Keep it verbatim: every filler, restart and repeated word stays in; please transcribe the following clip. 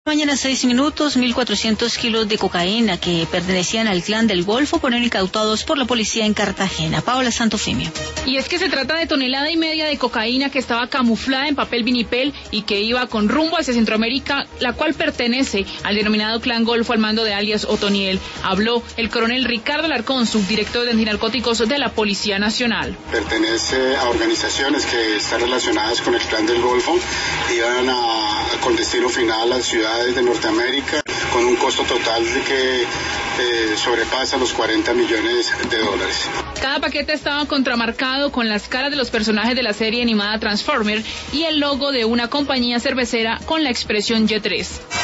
Mañana seis minutos, mil cuatrocientos kilos de cocaína que pertenecían al clan del Golfo fueron incautados por la policía en Cartagena. Paola Santofimio. Y es que se trata de tonelada y media de cocaína que estaba camuflada en papel vinipel y que iba con rumbo hacia Centroamérica, la cual pertenece al denominado clan Golfo al mando de alias Otoniel. Habló el coronel Ricardo Alarcón, subdirector de antinarcóticos de la Policía Nacional. Pertenece a organizaciones que están relacionadas con el clan del Golfo, iban a, con destino final a ciudades de Norteamérica con un costo total de que eh, sobrepasa los cuarenta millones de dólares. Cada paquete estaba contramarcado con las caras de los personajes de la serie animada Transformer y el logo de una compañía cervecera con la expresión Y tres.